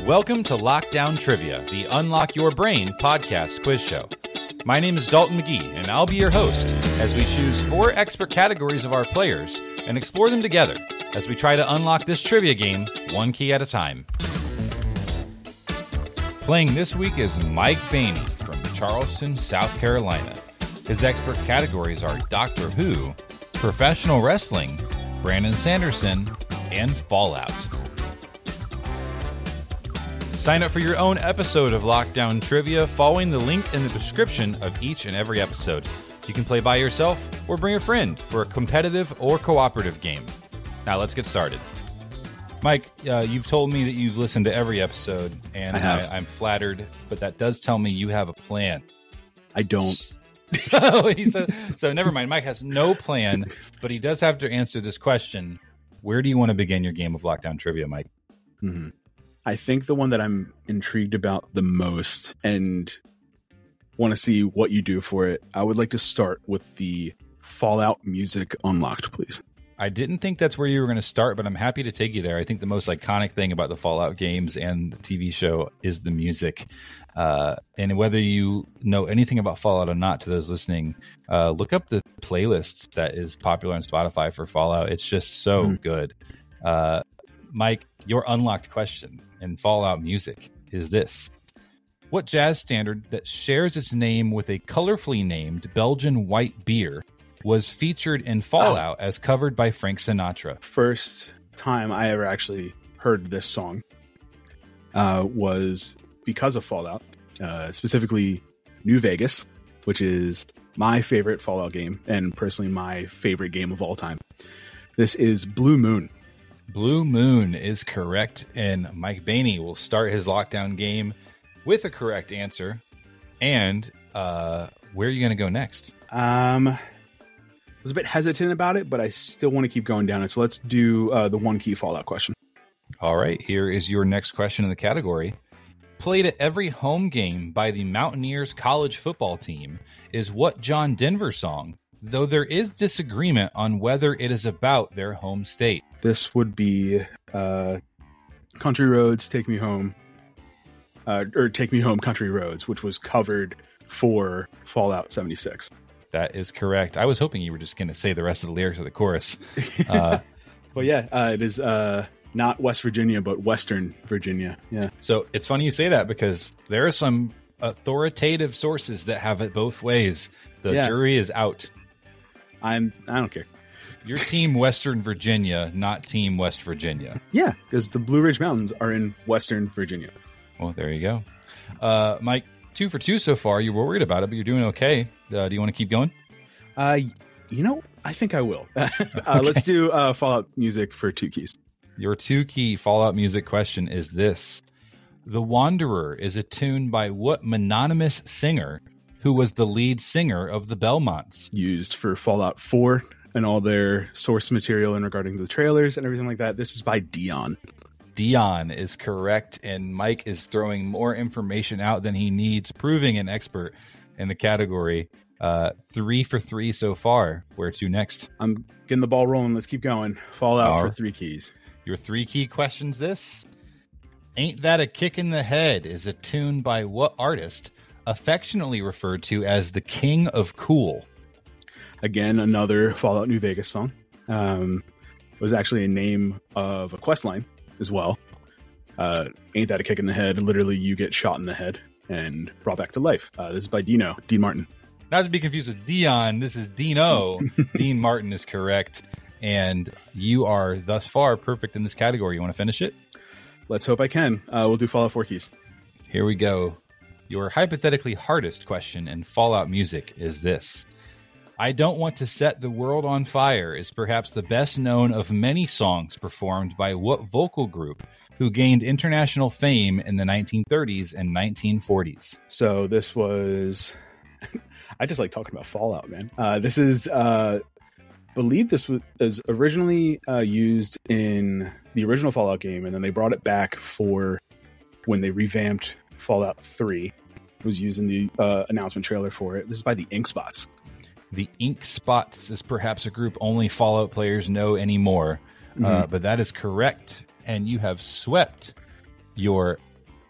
Welcome to Lockdown Trivia, the Unlock Your Brain podcast quiz show. My name is Dalton McGee, and I'll be your host as we choose 4 expert categories of our players and explore them together as we try to unlock this trivia game one key at a time. Playing this week is Mike Baney from Charleston, South Carolina. His expert categories are Doctor Who, Professional Wrestling, Brandon Sanderson, and Fallout. Sign up for your own episode of Lockdown Trivia following the link in the description of each and every episode. You can play by yourself or bring a friend for a competitive or cooperative game. Now let's get started. Mike, you've told me that you've listened to every episode, and I'm flattered, but that does tell me you have a plan. I don't. He said, so never mind. Mike has no plan, but he does have to answer this question. Where do you want to begin your game of Lockdown Trivia, Mike? Mm-hmm. I think the one that I'm intrigued about the most and want to see what you do for it, I would like to start with the Fallout music unlocked, please. I didn't think that's where you were going to start, but I'm happy to take you there. I think the most iconic thing about the Fallout games and the TV show is the music. And whether you know anything about Fallout or not, to those listening, look up the playlist that is popular on Spotify for Fallout. It's just so good. Mike, your unlocked question in Fallout music is this. What jazz standard that shares its name with a colorfully named Belgian white beer was featured in Fallout as covered by Frank Sinatra? First time I ever actually heard this song was because of Fallout, specifically New Vegas, which is my favorite Fallout game and personally my favorite game of all time. This is Blue Moon. Blue Moon is correct, and Mike Baney will start his lockdown game with a correct answer. And where are you going to go next? I was a bit hesitant about it, but I still want to keep going down it. So let's do the one key Fallout question. All right, here is your next question in the category. Played at every home game by the Mountaineers college football team is what John Denver song, though there is disagreement on whether it is about their home state? This would be Country Roads, Take Me Home, or Take Me Home, Country Roads, which was covered for Fallout 76. That is correct. I was hoping you were just going to say the rest of the lyrics of the chorus. But yeah, it is not West Virginia, but Western Virginia. Yeah. So it's funny you say that because there are some authoritative sources that have it both ways. The jury is out. I don't care. You're Team Western Virginia, not Team West Virginia. Yeah, because the Blue Ridge Mountains are in Western Virginia. Well, there you go. Mike, 2 for 2 so far. You were worried about it, but you're doing okay. Do you want to keep going? I think I will. Okay. Let's do Fallout music for 2 keys. Your 2-key Fallout music question is this. The Wanderer is a tune by what mononymous singer who was the lead singer of the Belmonts? Used for Fallout 4 and all their source material and regarding the trailers and everything like that. This is by Dion. Dion is correct, and Mike is throwing more information out than he needs, proving an expert in the category. 3 for 3 so far. Where to next? I'm getting the ball rolling. Let's keep going. Fallout for 3 keys. Your 3-key question's this. Ain't That a Kick in the Head is a tune by what artist affectionately referred to as the King of Cool? Again, another Fallout New Vegas song. It was actually a name of a quest line as well. Ain't That a Kick in the Head? Literally, you get shot in the head and brought back to life. This is by Dean Martin. Not to be confused with Dion, this is Dino. Dean Martin is correct. And you are thus far perfect in this category. You want to finish it? Let's hope I can. We'll do Fallout 4 keys. Here we go. Your hypothetically hardest question in Fallout music is this. I Don't Want to Set the World on Fire is perhaps the best known of many songs performed by what vocal group who gained international fame in the 1930s and 1940s? So this was... I just like talking about Fallout, man. This is... believe this was originally used in the original Fallout game, and then they brought it back for when they revamped Fallout 3. It was used in the announcement trailer for it. This is by the Ink Spots. The Ink Spots is perhaps a group only Fallout players know anymore, but that is correct. And you have swept your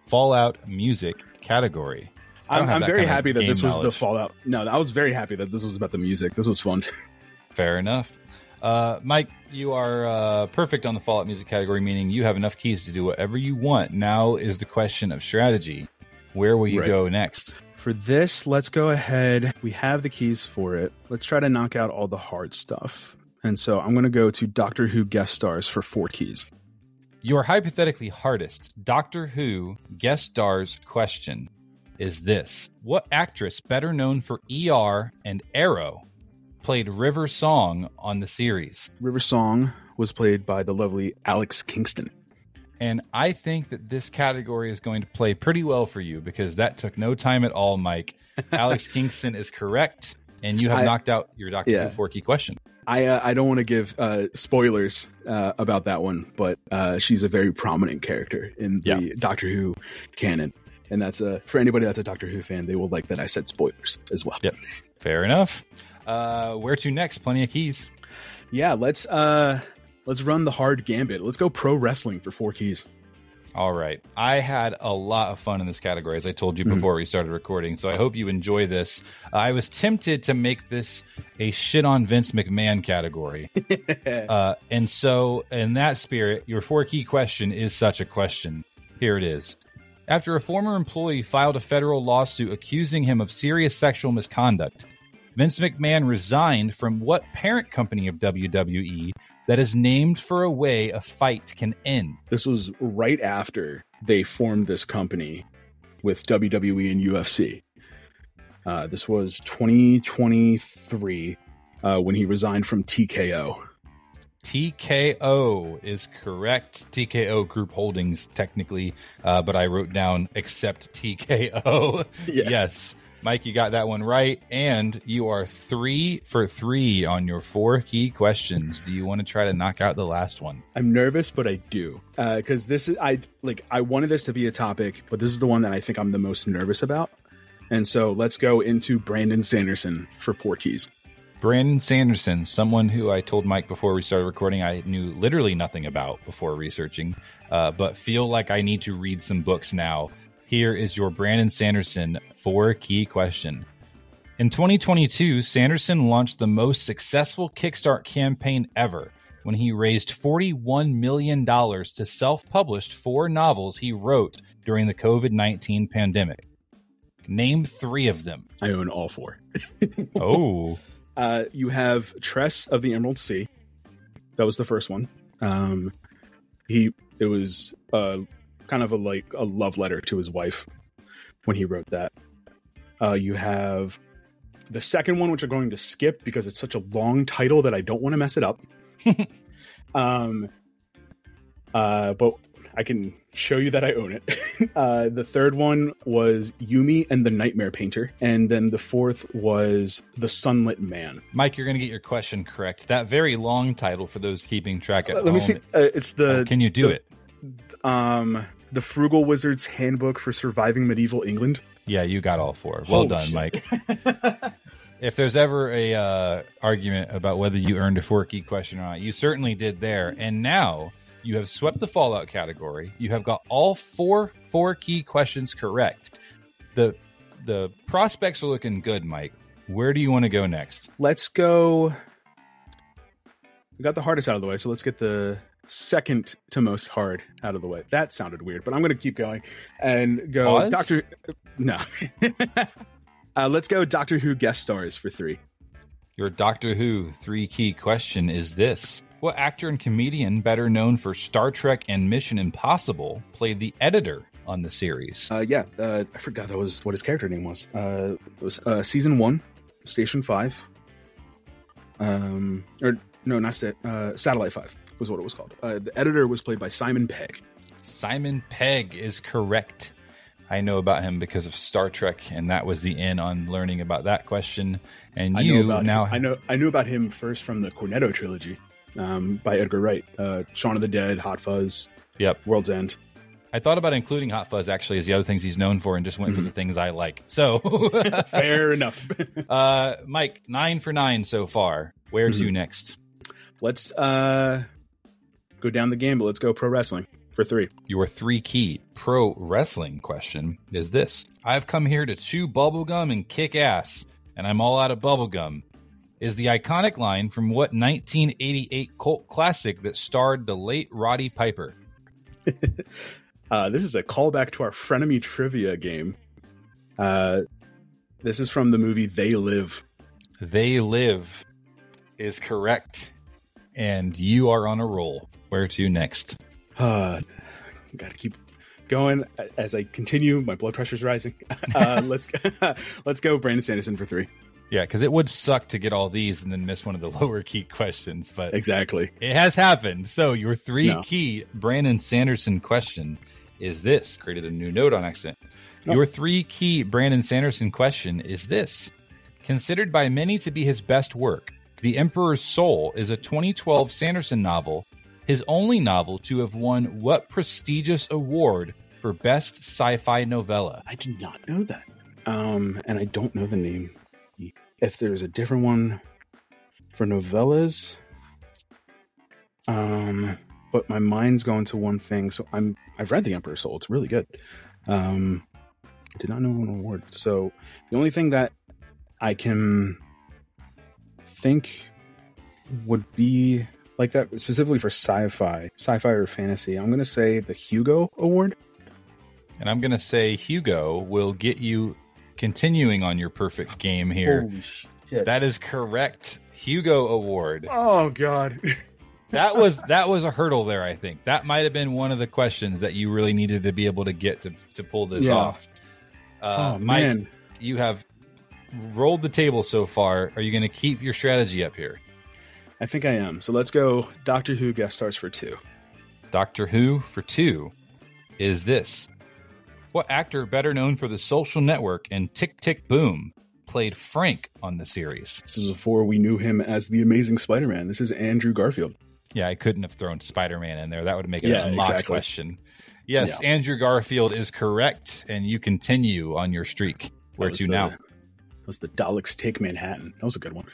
Fallout music category. I'm very happy that this was the Fallout. No, I was very happy that this was about the music. This was fun. Fair enough. Mike, you are perfect on the Fallout music category, meaning you have enough keys to do whatever you want. Now is the question of strategy. Where will you go next? For this, let's go ahead. We have the keys for it. Let's try to knock out all the hard stuff. And so I'm going to go to Doctor Who guest stars for 4 keys. Your hypothetically hardest Doctor Who guest stars question is this. What actress better known for ER and Arrow played River Song on the series? River Song was played by the lovely Alex Kingston. And I think that this category is going to play pretty well for you because that took no time at all, Mike. Alex Kingston is correct, and you have knocked out your Doctor Who 4-key question. I don't want to give spoilers about that one, but she's a very prominent character in the Doctor Who canon. And that's for anybody that's a Doctor Who fan, they will like that I said spoilers as well. Yep, fair enough. Where to next? Plenty of keys. Yeah, let's run the hard gambit. Let's go pro wrestling for 4 keys. All right. I had a lot of fun in this category, as I told you before we started recording, so I hope you enjoy this. I was tempted to make this a shit on Vince McMahon category. And so, in that spirit, your 4-key question is such a question. Here it is. After a former employee filed a federal lawsuit accusing him of serious sexual misconduct, Vince McMahon resigned from what parent company of WWE that is named for a way a fight can end? This was right after they formed this company with WWE and UFC. This was 2023 when he resigned from TKO. TKO is correct. TKO Group Holdings, technically, but I wrote down except TKO. Yeah. Yes. Mike, you got that one right, and you are 3 for 3 on your 4 key questions. Do you want to try to knock out the last one? I'm nervous, but I do, because this is I wanted this to be a topic, but this is the one that I think I'm the most nervous about. And so let's go into Brandon Sanderson for 4 keys. Brandon Sanderson, someone who I told Mike before we started recording I knew literally nothing about before researching, but feel like I need to read some books now. Here is your Brandon Sanderson 4-key question. In 2022, Sanderson launched the most successful Kickstarter campaign ever when he raised $41 million to self-publish 4 novels he wrote during the COVID-19 pandemic. Name 3 of them. I own all 4. Oh. You have Tress of the Emerald Sea. That was the first one. It was kind of a love letter to his wife when he wrote that. You have the second one, which I'm going to skip because it's such a long title that I don't want to mess it up. But I can show you that I own it. The third one was Yumi and the Nightmare Painter. And then the fourth was The Sunlit Man. Mike, you're going to get your question correct. That very long title for those keeping track at home. Let me see. It's the... can you do it? The Frugal Wizard's Handbook for Surviving Medieval England. Yeah, you got all 4. Well done, shit. Mike. If there's ever a argument about whether you earned a 4-key question or not, you certainly did there. And now you have swept the Fallout category. You have got all 4 4-key questions correct. The prospects are looking good, Mike. Where do you want to go next? Let's go. We got the hardest out of the way, so let's get the second to most hard out of the way. That sounded weird, but I'm going to keep going and go. Pause? Doctor. No. Let's go Doctor Who guest stars for 3. Your Doctor Who 3-key question is this. What actor and comedian better known for Star Trek and Mission Impossible played the editor on the series? I forgot that was what his character name was. It was season 1, Station 5. Satellite 5 was what it was called. The editor was played by Simon Pegg. Simon Pegg is correct. I know about him because of Star Trek, and that was the end on learning about that question. And I knew about him first from the Cornetto trilogy by Edgar Wright. Shaun of the Dead, Hot Fuzz, yep, World's End. I thought about including Hot Fuzz actually as the other things he's known for, and just went for the things I like. So fair enough. Mike, 9 for 9 so far. Where to next? Let's go down the game, but let's go pro wrestling for 3. Your 3 key pro wrestling question is this. I've come here to chew bubblegum and kick ass, and I'm all out of bubblegum. Is the iconic line from what 1988 cult classic that starred the late Roddy Piper? This is a callback to our Frenemy trivia game. This is from the movie They Live. They Live is correct. And you are on a roll. Where to next? Got to keep going as I continue. My blood pressure's rising. Let's go Brandon Sanderson for 3. Yeah, because it would suck to get all these and then miss one of the lower key questions. But exactly, it has happened. So your 3 key Brandon Sanderson question is this. Created a new note on accident. Your 3 key Brandon Sanderson question is this. Considered by many to be his best work, The Emperor's Soul is a 2012 Sanderson novel, his only novel to have won what prestigious award for best sci-fi novella? I did not know that. And I don't know the name. If there's a different one for novellas, but my mind's going to one thing. So I've read The Emperor's Soul. It's really good. I did not know an award. So the only thing that I can think would be like that specifically for sci-fi or fantasy. I'm going to say the Hugo Award. And I'm going to say Hugo will get you continuing on your perfect game here. Holy shit. That is correct. Hugo Award. Oh, God. That was a hurdle there, I think. That might have been one of the questions that you really needed to be able to get to pull this off. Mike, man. You have rolled the table so far. Are you going to keep your strategy up here? I think I am. So let's go Doctor Who guest stars for 2. Doctor Who for 2 is this. What actor better known for The Social Network and Tick, Tick, Boom played Frank on the series? This is before we knew him as the Amazing Spider-Man. This is Andrew Garfield. Yeah, I couldn't have thrown Spider-Man in there. That would make it a mock question. Yes, Yeah. Andrew Garfield is correct, and you continue on your streak. Where to now? That was the Daleks Take Manhattan. That was a good one.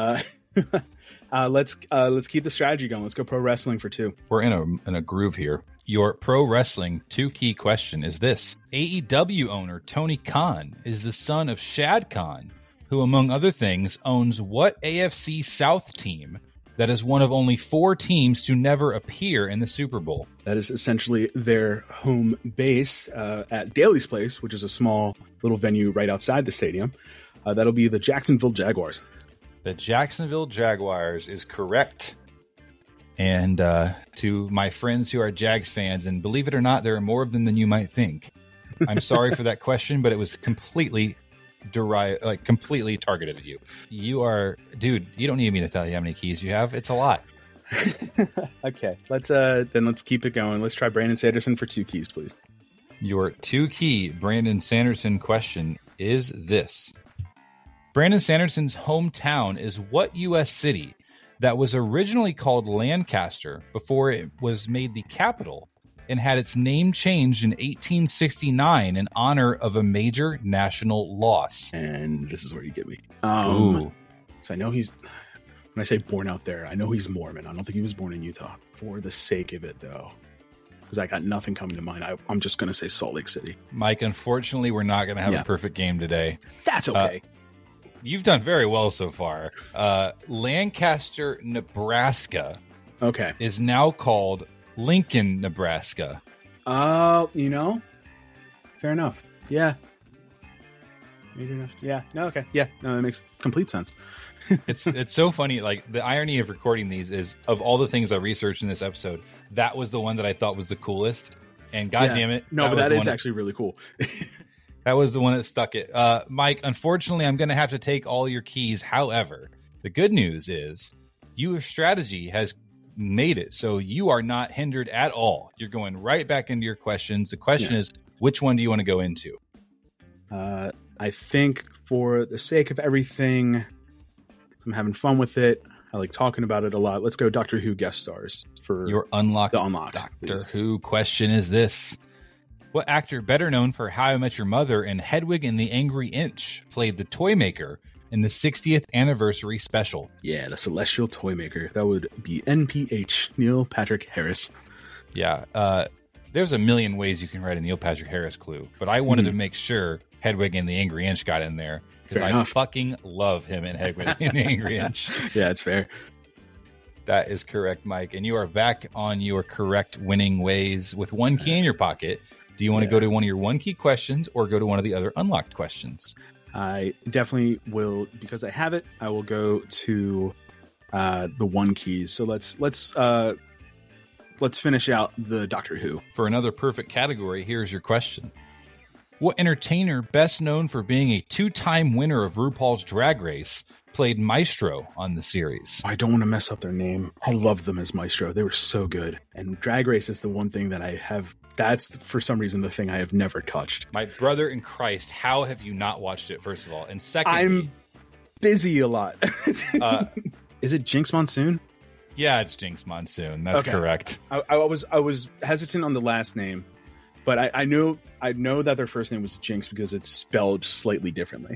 Let's keep the strategy going. Let's go pro wrestling for 2. We're in a groove here. Your pro wrestling 2 key question is this. AEW owner Tony Khan is the son of Shad Khan, who, among other things, owns what AFC South team that is one of only 4 teams to never appear in the Super Bowl? That is essentially their home base at Daly's Place, which is a small little venue right outside the stadium. That'll be the Jacksonville Jaguars. The Jacksonville Jaguars is correct. And to my friends who are Jags fans, and believe it or not, there are more of them than you might think. I'm sorry for that question, but it was completely completely targeted at you. You are, dude, you don't need me to tell you how many keys you have. It's a lot. Okay, let's keep it going. Let's try Brandon Sanderson for 2 keys, please. Your 2 key Brandon Sanderson question is this. Brandon Sanderson's hometown is what U.S. city that was originally called Lancaster before it was made the capital and had its name changed in 1869 in honor of a major national loss? And this is where you get me. Ooh. So I know when I say born out there, I know he's Mormon. I don't think he was born in Utah. For the sake of it, though, because I got nothing coming to mind, I'm just going to say Salt Lake City. Mike, unfortunately, we're not going to have a perfect game today. That's okay. You've done very well so far. Lancaster, Nebraska is now called Lincoln, Nebraska. Fair enough. Yeah. Yeah. No, okay. Yeah. No, that makes complete sense. It's so funny. Like, the irony of recording these is, of all the things I researched in this episode, that was the one that I thought was the coolest. And damn it. No, but that is actually really cool. That was the one that stuck it. Mike, unfortunately, I'm going to have to take all your keys. However, the good news is your strategy has made it, so you are not hindered at all. You're going right back into your questions. The question is, which one do you want to go into? I think for the sake of everything, I'm having fun with it. I like talking about it a lot. Let's go Doctor Who guest stars for your unlocked Doctor please. Who question is this. What actor better known for How I Met Your Mother and Hedwig and the Angry Inch played the toy maker in the 60th anniversary special? Yeah, the Celestial Toy Maker. That would be NPH, Neil Patrick Harris. Yeah. there's a million ways you can write a Neil Patrick Harris clue, but I wanted to make sure Hedwig and the Angry Inch got in there because I fucking love him in Hedwig and the Angry Inch. Yeah, it's fair. That is correct, Mike. And you are back on your correct winning ways with one key in your pocket. Do you want to go to one of your one key questions or go to one of the other unlocked questions? I definitely will, because I have it. I will go to the one keys. So let's finish out the Doctor Who. For another perfect category, here's your question. What entertainer, best known for being a 2-time winner of RuPaul's Drag Race, played Maestro on the series? I don't want to mess up their name. I love them as Maestro. They were so good. And Drag Race is the one thing that I have. That's, for some reason, the thing I have never touched. My brother in Christ, how have you not watched it, first of all? And secondly, I'm busy a lot. Is it Jinx Monsoon? Yeah, it's Jinx Monsoon. That's correct. I was hesitant on the last name, but I know that their first name was Jinx because it's spelled slightly differently.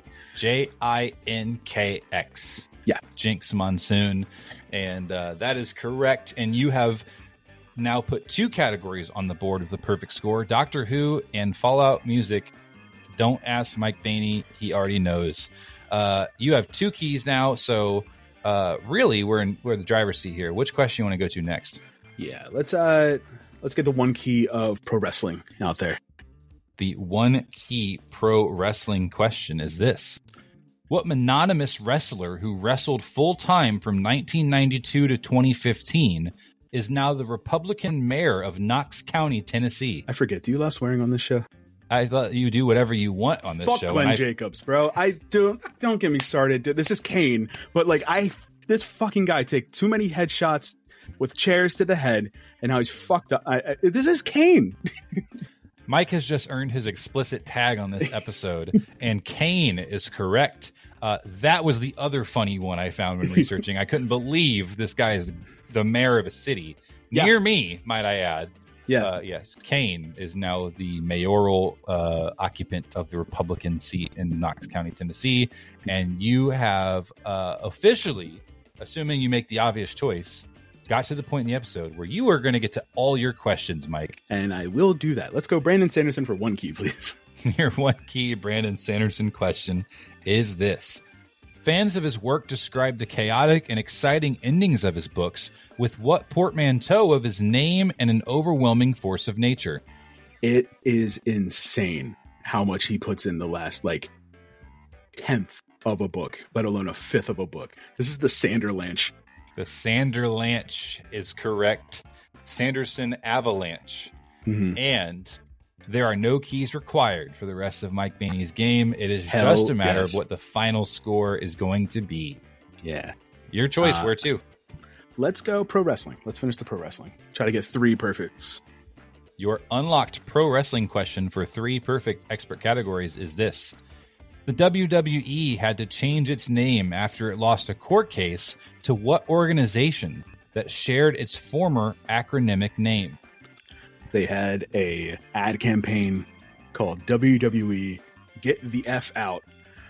Jinkx. Yeah. Jinx Monsoon. And that is correct. And you have now put 2 categories on the board of the perfect score, Doctor Who and Fallout music. Don't ask Mike Bainey. He already knows. You have 2 keys now, so really we're the driver's seat here. Which question you want to go to next? Yeah, let's get the one key of pro wrestling out there. The one key pro wrestling question is this. What mononymous wrestler who wrestled full-time from 1992 to 2015 is now the Republican mayor of Knox County, Tennessee? I forget. Do you allow swearing on this show? I thought you do whatever you want on this Fuck show. Glenn Jacobs, bro. Don't get me started. This is Kane, but this fucking guy take too many headshots with chairs to the head, and how he's fucked up. This is Kane. Mike has just earned his explicit tag on this episode, and Kane is correct. That was the other funny one I found when researching. I couldn't believe this guy is the mayor of a city near me, might I add. Yeah. Yes, Kane is now the mayoral occupant of the Republican seat in Knox County, Tennessee, and you have officially, assuming you make the obvious choice, got to the point in the episode where you are going to get to all your questions, Mike. And I will do that. Let's go Brandon Sanderson for one key, please. Your one key Brandon Sanderson question is this. Fans of his work describe the chaotic and exciting endings of his books with what portmanteau of his name and an overwhelming force of nature? It is insane how much he puts in the last, 10th of a book, let alone a 5th of a book. This is the Sanderlanche. The Sanderlanche is correct. Sanderson Avalanche. Mm-hmm. And there are no keys required for the rest of Mike Bainey's game. It is just a matter of what the final score is going to be. Yeah. Your choice. Where to? Let's go pro wrestling. Let's finish the pro wrestling. Try to get 3 perfects. Your unlocked pro wrestling question for 3 perfect expert categories is this. The WWE had to change its name after it lost a court case to what organization that shared its former acronymic name? They had a ad campaign called WWE Get the F Out.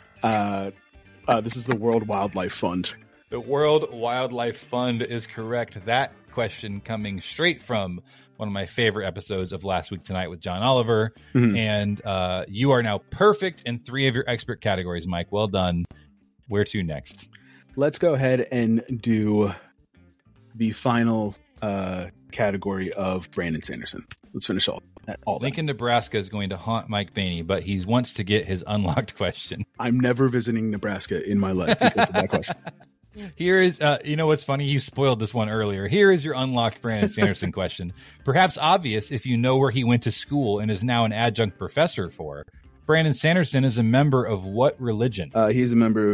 This is the World Wildlife Fund. The World Wildlife Fund is correct. That question coming straight from one of my favorite episodes of Last Week Tonight with John Oliver. Mm-hmm. And you are now perfect in 3 of your expert categories, Mike. Well done. Where to next? Let's go ahead and do the final category of Brandon Sanderson. Let's finish all Lincoln, Nebraska is going to haunt Mike Bainey, but he wants to get his unlocked question. I'm never visiting Nebraska in my life because of that question. Here is, you know what's funny? You spoiled this one earlier. Here is your unlocked Brandon Sanderson question. Perhaps obvious if you know where he went to school and is now an adjunct professor for. Brandon Sanderson is a member of what religion? He is a member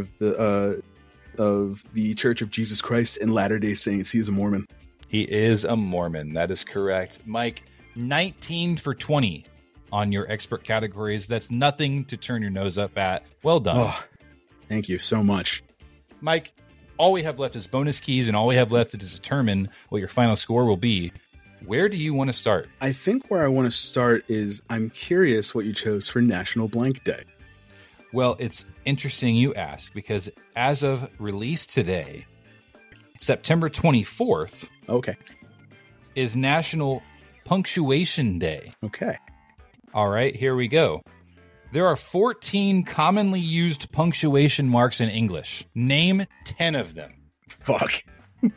of the Church of Jesus Christ and Latter-day Saints. He is a Mormon. He is a Mormon. That is correct. Mike, 19 for 20 on your expert categories. That's nothing to turn your nose up at. Well done. Oh, thank you so much. Mike, all we have left is bonus keys, and all we have left is to determine what your final score will be. Where do you want to start? I think where I want to start is I'm curious what you chose for National Blank Day. Well, it's interesting you ask, because as of release today, September 24th, okay, is National Punctuation Day. Okay. All right, here we go. There are 14 commonly used punctuation marks in English. Name 10 of them. Fuck.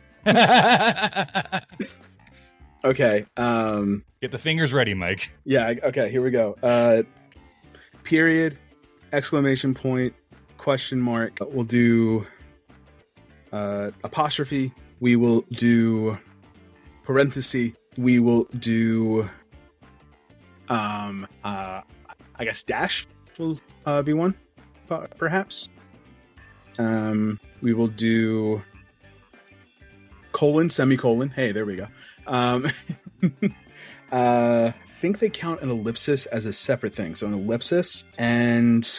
Okay. Get the fingers ready, Mike. Yeah. Okay. Here we go. Period. Exclamation point. Question mark. We'll do apostrophe. We will do parenthesis. We will do I guess dash will be one, perhaps. We will do colon, semicolon. Hey, there we go. I think they count an ellipsis as a separate thing. So an ellipsis, and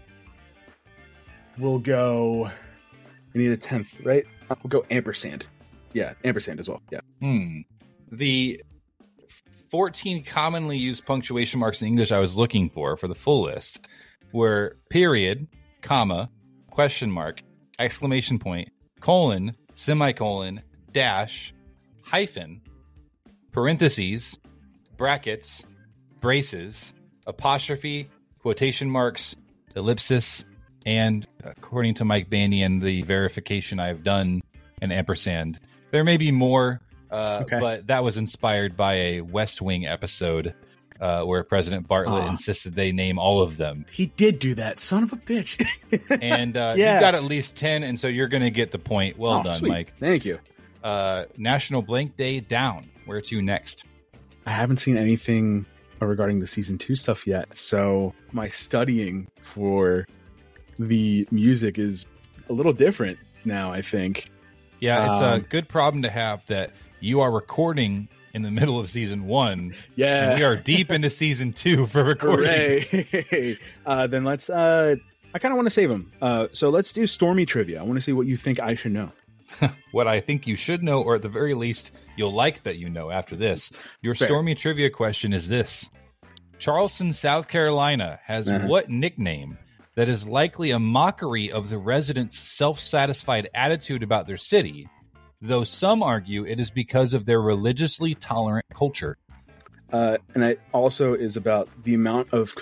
we'll go. We need a 10th, right? We'll go ampersand. Yeah, ampersand as well. Yeah. The 14 commonly used punctuation marks in English I was looking for the full list were period, comma, question mark, exclamation point, colon, semicolon, dash, hyphen, parentheses, brackets, braces, apostrophe, quotation marks, ellipsis, and according to Mike Bandy and the verification I've done, an ampersand. There may be more, but that was inspired by a West Wing episode where President Bartlett insisted they name all of them. He did do that, son of a bitch. And you got at least 10, and so you're going to get the point. Well done, sweet. Mike. Thank you. National Blank Day down. Where to next? I haven't seen anything regarding the season 2 stuff yet, so my studying for the music is a little different now, I think. Yeah, it's a good problem to have that you are recording in the middle of season 1. Yeah. And we are deep into season 2 for recording. Then let's I kind of want to save them. So let's do Stormy trivia. I want to see what you think I should know. What I think you should know, or at the very least, you'll like that you know after this. Your Fair. Stormy trivia question is this. Charleston, South Carolina has what nickname that is likely a mockery of the residents' self-satisfied attitude about their city, though some argue it is because of their religiously tolerant culture? And it also is about the amount of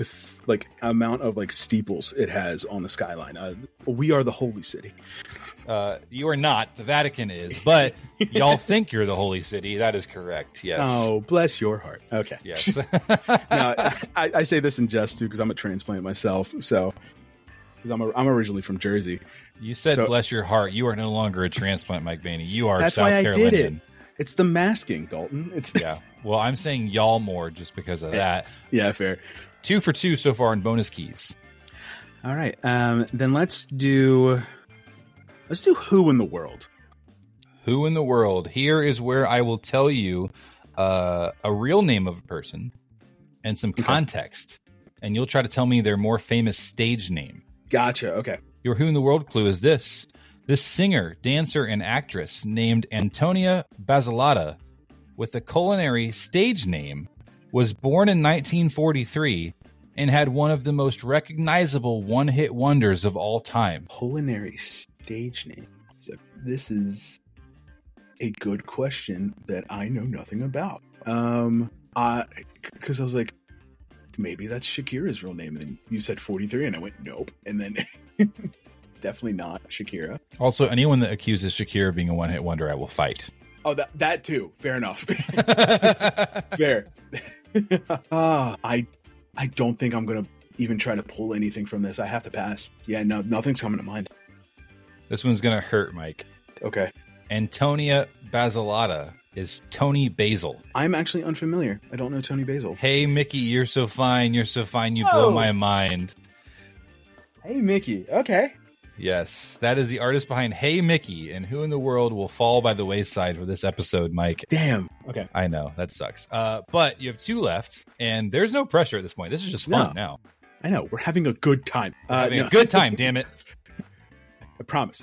steeples it has on the skyline. We are the holy city. You are not. The Vatican is, but y'all think you're the holy city. That is correct. Yes. Oh, bless your heart. Okay. Yes. No, I say this in jest too because I'm a transplant myself. So, because I'm originally from Jersey. You said bless your heart. You are no longer a transplant, Mike Baney. You are. That's South why I Carolinian. did it. It's the masking, Dalton. It's Yeah. Well, I'm saying y'all more just because of that. Yeah, fair. 2 for 2 so far in bonus keys. All right. Then let's do Who in the World. Who in the world? Here is where I will tell you a real name of a person and some context, and you'll try to tell me their more famous stage name. Gotcha. Okay. Your Who in the World clue is this. This singer, dancer, and actress named Antonia Basilata, with a culinary stage name, was born in 1943 and had one of the most recognizable one-hit wonders of all time. Culinary stage name. So this is a good question that I know nothing about. Because I was like, maybe that's Shakira's real name. And then you said 43, and I went, nope. And then definitely not Shakira. Also, anyone that accuses Shakira of being a one-hit wonder, I will fight. Oh, that too. Fair enough. Fair. I don't think I'm going to even try to pull anything from this. I have to pass. Yeah, no, nothing's coming to mind. This one's going to hurt, Mike. Okay. Antonia Basilata is Tony Basil. I'm actually unfamiliar. I don't know Tony Basil. Hey, Mickey, you're so fine. You're so fine. You Whoa. blow my mind. Hey, Mickey. Okay. Yes, that is the artist behind Hey, Mickey, and Who in the World will fall by the wayside for this episode, Mike. Damn. Okay. I know, that sucks. But you have 2 left, and there's no pressure at this point. This is just fun now. I know. We're having a good time. Having a good time, damn it. I promise.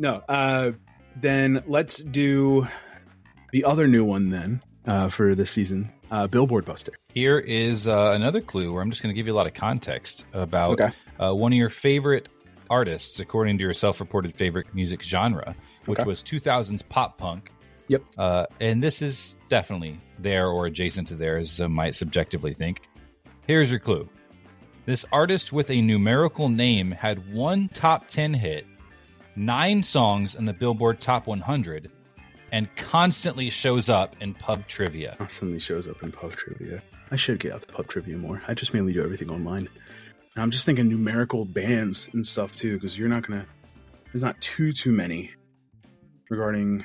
Then let's do the other new one then for this season, Billboard Buster. Here is another clue where I'm just going to give you a lot of context about one of your favorite artists, according to your self-reported favorite music genre, which was 2000s pop punk, Yep. And this is definitely there or adjacent to there, as some might subjectively think. Here's your clue. This artist with a numerical name had one top 10 hit, 9 songs in the Billboard Top 100, and constantly shows up in pub trivia. Constantly shows up in pub trivia. I should get out to pub trivia more. I just mainly do everything online. And I'm just thinking numerical bands and stuff too, because there's not too many regarding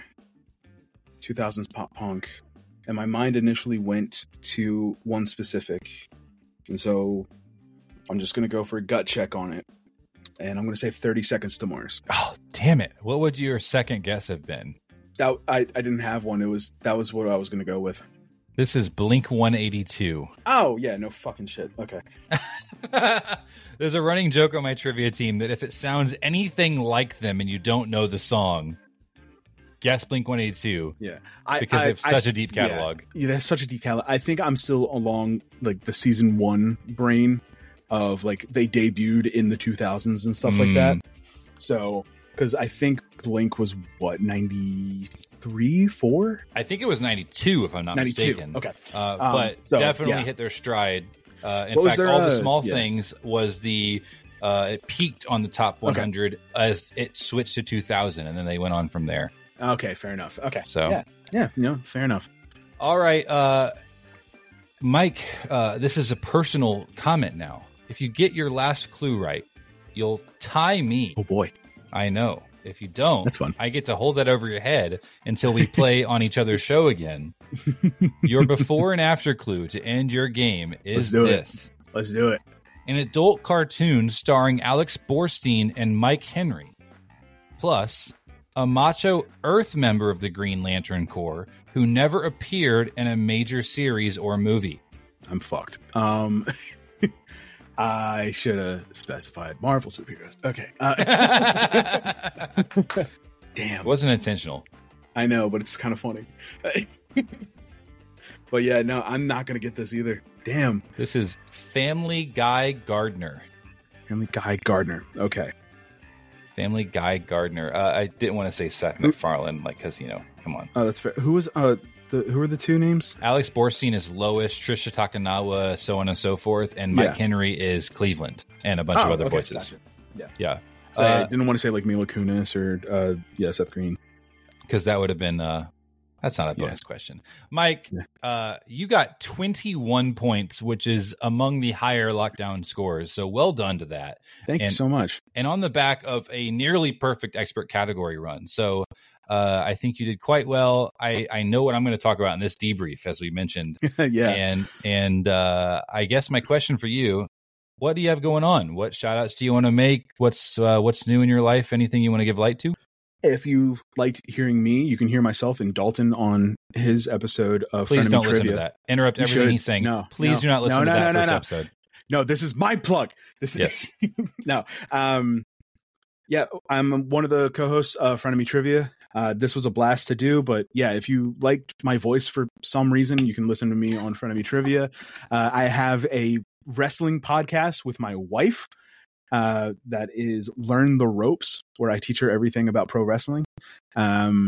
2000s pop punk. And my mind initially went to one specific. And so I'm just going to go for a gut check on it. And I'm going to say 30 Seconds to Mars. Oh, damn it. What would your second guess have been? I didn't have one. That was what I was going to go with. This is Blink 182. Oh, yeah, no fucking shit. Okay. There's a running joke on my trivia team that if it sounds anything like them and you don't know the song, guess Blink 182. Yeah. Because they have such a deep catalog. Yeah, that's such a deep catalog. I think I'm still along like the season 1 brain of like they debuted in the 2000s and stuff like that. So, because I think Blink was what, 93, 4? I think it was 92 if I'm not 92. mistaken. Okay. But so, definitely yeah. hit their stride. In fact, All the Small Things was it peaked on the top 100 as it switched to 2000, and then they went on from there. Okay, fair enough. Okay. So yeah, fair enough. All right, Mike, this is a personal comment now. If you get your last clue right, you'll tie me. Oh boy. I know. If you don't, that's fun. I get to hold that over your head until we play on each other's show again. Your before and after clue to end your game is this. Let's do it. An adult cartoon starring Alex Borstein and Mike Henry, plus a macho Earth member of the Green Lantern Corps who never appeared in a major series or movie. I'm fucked. I should have specified Marvel superheroes. Okay. Damn. It wasn't intentional. I know, but it's kind of funny. But yeah, no, I'm not going to get this either. Damn. This is Family Guy Gardner. Family Guy Gardner. Okay. Family Guy Gardner. I didn't want to say Seth MacFarlane, because, come on. Oh, that's fair. Who are the two names? Alex Borstein is Lois, Trisha Takanawa, so on and so forth, and Mike Henry is Cleveland, and a bunch of other voices. Gotcha. Yeah. So I didn't want to say like Mila Kunis or Seth Green, because that would have been that's not a bonus question. Mike, you got 21 points, which is among the higher lockdown scores. So well done to that. Thank you so much. And on the back of a nearly perfect expert category run. So I think you did quite well. I know what I'm going to talk about in this debrief, as we mentioned. Yeah. And I guess my question for you, what do you have going on? What shout outs do you want to make? What's new in your life? Anything you want to give light to? If you liked hearing me, you can hear myself and Dalton on his episode of Please Frenemy don't Trivia. listen to that. Interrupt everything he's saying. No, Please do not listen to that first episode. No, this is my plug. This is no. Yeah, I'm one of the co-hosts of Frenemy Trivia. This was a blast to do, but yeah, if you liked my voice for some reason, you can listen to me on Frenemy Trivia. I have a wrestling podcast with my wife. That is Learn the Ropes, where I teach her everything about pro wrestling. And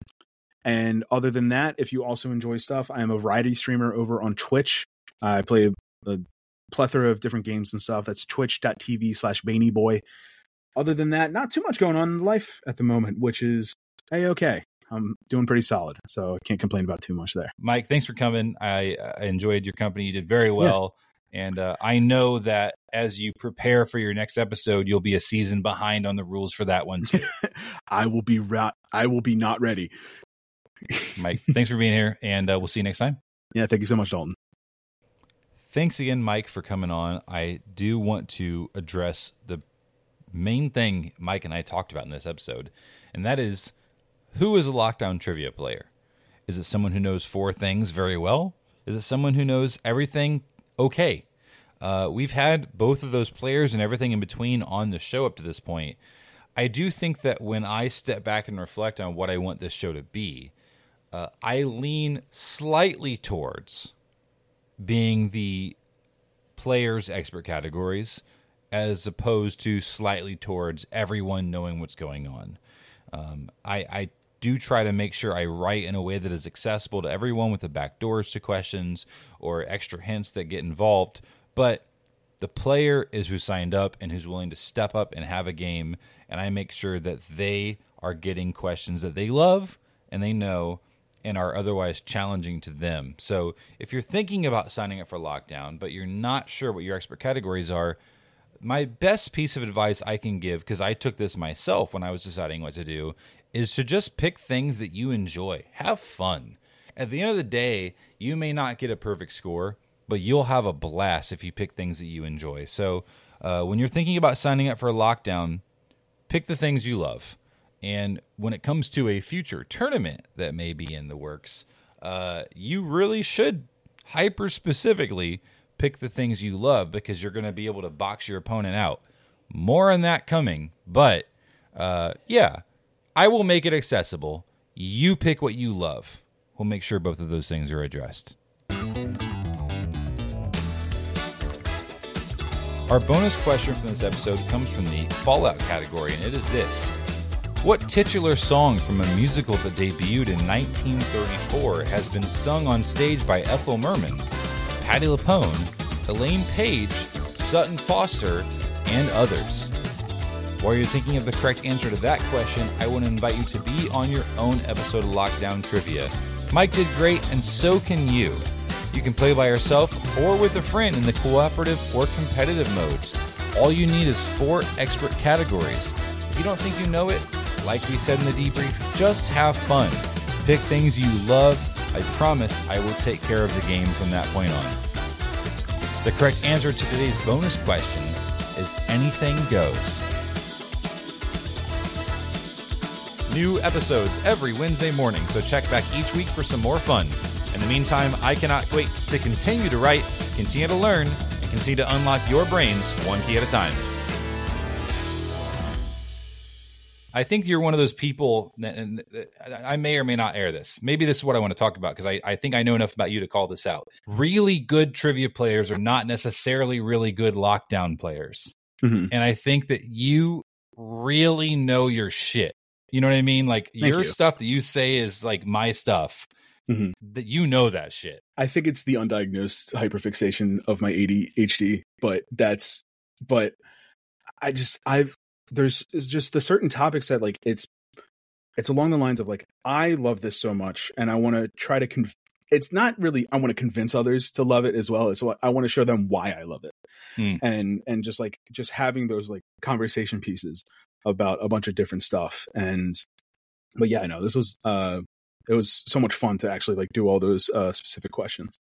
other than that, if you also enjoy stuff, I am a variety streamer over on Twitch. I play a plethora of different games and stuff. That's twitch.tv/BaneyBoy. Other than that, not too much going on in life at the moment, which is okay. I'm doing pretty solid, so I can't complain about too much there. Mike, thanks for coming. I enjoyed your company. You did very well. Yeah. And I know that as you prepare for your next episode, you'll be a season behind on the rules for that one too. I will be not ready. Mike, thanks for being here, and we'll see you next time. Yeah, thank you so much, Dalton. Thanks again, Mike, for coming on. I do want to address the main thing Mike and I talked about in this episode, and that is, who is a lockdown trivia player? Is it someone who knows 4 things very well? Is it someone who knows everything okay? We've had both of those players and everything in between on the show up to this point. I do think that when I step back and reflect on what I want this show to be, I lean slightly towards being the players' expert categories as opposed to slightly towards everyone knowing what's going on. I do try to make sure I write in a way that is accessible to everyone with the backdoors to questions or extra hints that get involved. But the player is who signed up and who's willing to step up and have a game, and I make sure that they are getting questions that they love and they know and are otherwise challenging to them. So if you're thinking about signing up for Lockdown, but you're not sure what your expert categories are, my best piece of advice I can give, because I took this myself when I was deciding what to do, is to just pick things that you enjoy. Have fun. At the end of the day, you may not get a perfect score, but you'll have a blast if you pick things that you enjoy. So when you're thinking about signing up for Lockdown, pick the things you love. And when it comes to a future tournament that may be in the works, you really should hyper-specifically pick the things you love, because you're going to be able to box your opponent out. More on that coming, but yeah, I will make it accessible. You pick what you love. We'll make sure both of those things are addressed. Our bonus question from this episode comes from the Fallout category, and it is this. What titular song from a musical that debuted in 1934 has been sung on stage by Ethel Merman, Patti LuPone, Elaine Page, Sutton Foster, and others? While you're thinking of the correct answer to that question, I want to invite you to be on your own episode of Lockdown Trivia. Mike did great, and so can you. You can play by yourself or with a friend in the cooperative or competitive modes. All you need is 4 expert categories. If you don't think you know it, like we said in the debrief, just have fun. Pick things you love. I promise I will take care of the game from that point on. The correct answer to today's bonus question is anything goes. New episodes every Wednesday morning, so check back each week for some more fun. In the meantime, I cannot wait to continue to write, continue to learn, and continue to unlock your brains one key at a time. I think you're one of those people, and I may or may not air this. Maybe this is what I want to talk about, because I think I know enough about you to call this out. Really good trivia players are not necessarily really good Lockdown players. Mm-hmm. And I think that you really know your shit. You know what I mean? Like your stuff that you say is like my stuff. Mm-hmm. That you know that shit. I think it's the undiagnosed hyperfixation of my ADHD, but there's just the certain topics that like it's along the lines of like, I love this so much and I want to try to it's not really I want to convince others to love it as well. It's what I want to show them why I love it. And just having those like conversation pieces about a bunch of different stuff. But yeah, I know this was it was so much fun to actually like do all those specific questions.